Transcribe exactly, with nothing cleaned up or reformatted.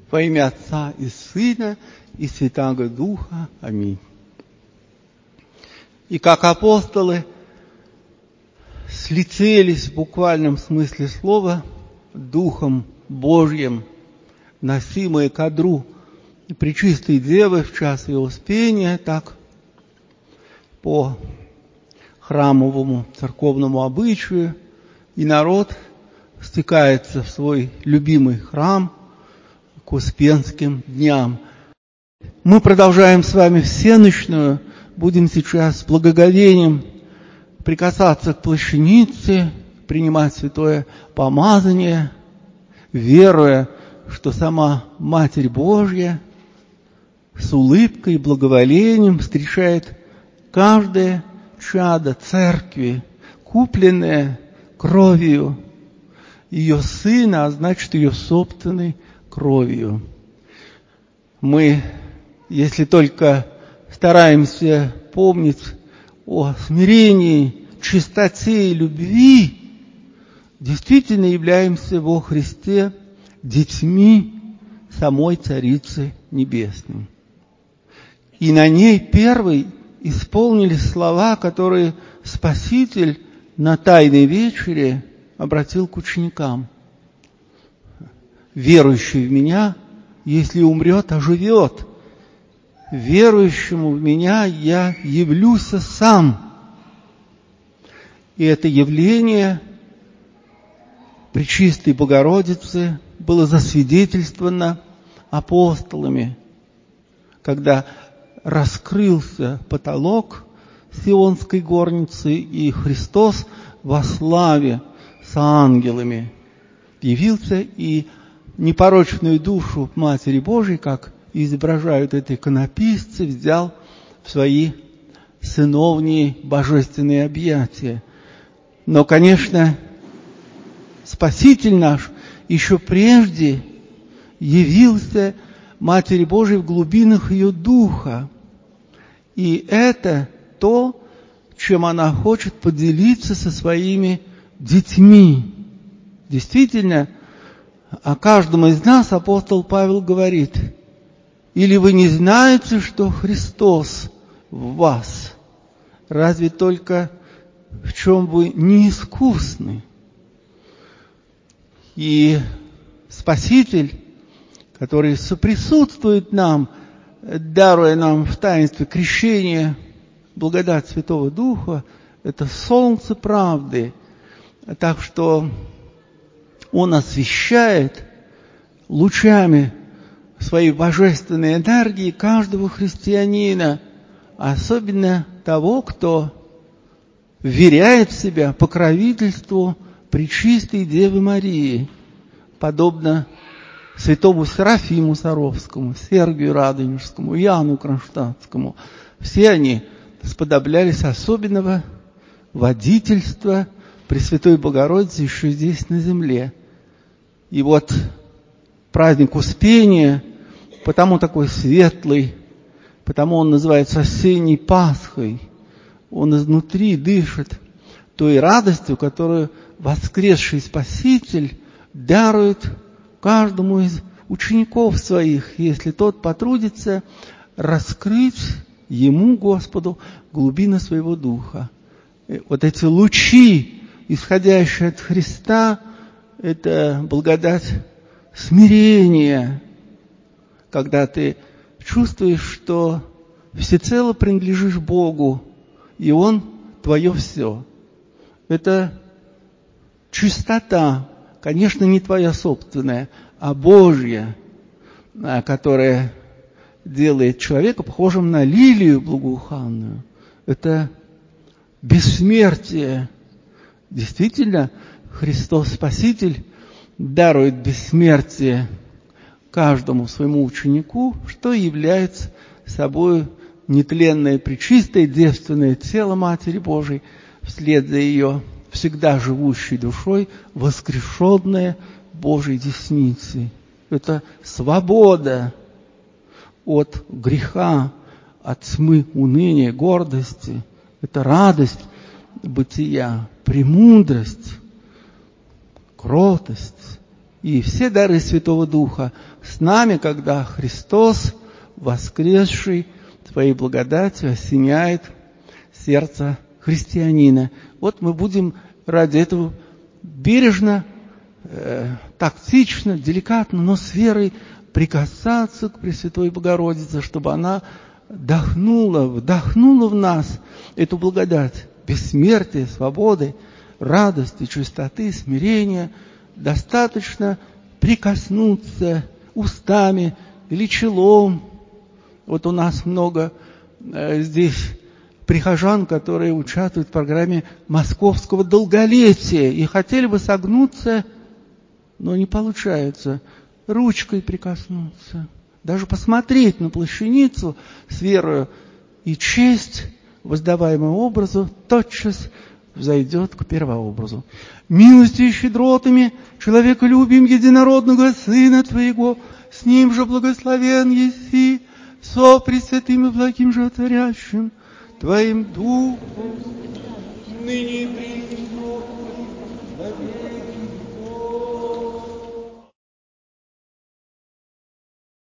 Во имя Отца и Сына и Святаго Духа. Аминь. И как апостолы слетелись в буквальном смысле слова Духом Божьим, носимые ко одру Пречистой Девы в час ее успения, так по храмовому церковному обычаю и народ стекается в свой любимый храм к Успенским дням. Мы продолжаем с вами всенощную, будем сейчас с благоговением прикасаться к плащанице, принимать святое помазание, веруя, что сама Матерь Божья с улыбкой и благоволением встречает каждое чадо церкви, купленное кровью ее Сына, а значит ее собственной кровью. Мы, если только стараемся помнить о смирении, чистоте и любви, действительно являемся во Христе детьми самой Царицы Небесной. И на ней первой исполнились слова, которые Спаситель на Тайной вечере обратил к ученикам. «Верующий в Меня, если умрет, оживет. Верующему в Меня Я явлюсь сам». И это явление Пречистой Богородицы было засвидетельствовано апостолами, когда раскрылся потолок Сионской горницы, и Христос во славе с ангелами явился, и непорочную душу Матери Божией, как изображают это иконописцы, взял в свои сыновние божественные объятия. Но, конечно, Спаситель наш еще прежде явился Матери Божией в глубинах ее духа. И это то, чем она хочет поделиться со своими детьми. Действительно, о каждом из нас апостол Павел говорит: «Или вы не знаете, что Христос в вас? Разве только в чем вы неискусны?» И Спаситель, который соприсутствует нам, даруя нам в таинстве крещения благодать Святого Духа, это солнце правды. Так что Он освещает лучами своей божественной энергии каждого христианина, особенно того, кто вверяет себя покровительству Пречистой Девы Марии, подобно святому Серафиму Саровскому, Сергию Радонежскому, Иоанну Кронштадтскому. Все они сподоблялись особенного водительства Пресвятой Богородицы еще здесь на земле. И вот праздник Успения, потому такой светлый, потому он называется осенней Пасхой, он изнутри дышит той радостью, которую воскресший Спаситель дарует каждому из учеников своих, если тот потрудится раскрыть ему, Господу, глубины своего духа. Вот эти лучи, исходящие от Христа, это благодать смирения, когда ты чувствуешь, что всецело принадлежишь Богу, и Он твое все. Это чистота, конечно, не твоя собственная, а Божья, которая делает человека похожим на лилию благоуханную. Это бессмертие. Действительно, Христос Спаситель дарует бессмертие каждому своему ученику, что является собой нетленное, пречистое, девственное тело Матери Божией, вслед за ее всегда живущей душой, воскрешенная Божьей десницей. Это свобода от греха, от тьмы, уныния, гордости. Это радость бытия, премудрость, кротость и все дары Святого Духа с нами, когда Христос, воскресший, Своей благодатью осеняет сердце христианина. Вот мы будем ради этого бережно, э, тактично, деликатно, но с верой прикасаться к Пресвятой Богородице, чтобы она вдохнула, вдохнула в нас эту благодать бессмертия, свободы, радости, чистоты, смирения. Достаточно прикоснуться устами или челом. Вот у нас много э, здесь прихожан, которые участвуют в программе московского долголетия и хотели бы согнуться, но не получается, ручкой прикоснуться, даже посмотреть на плащаницу с верою, и честь, воздаваемая образу, тотчас взойдет к первообразу. Милостью и щедротами человеколюбием единородного Сына Твоего, с Ним же благословен еси, со Пресвятым и благим животворящим Твоим Духом, ныне и присно.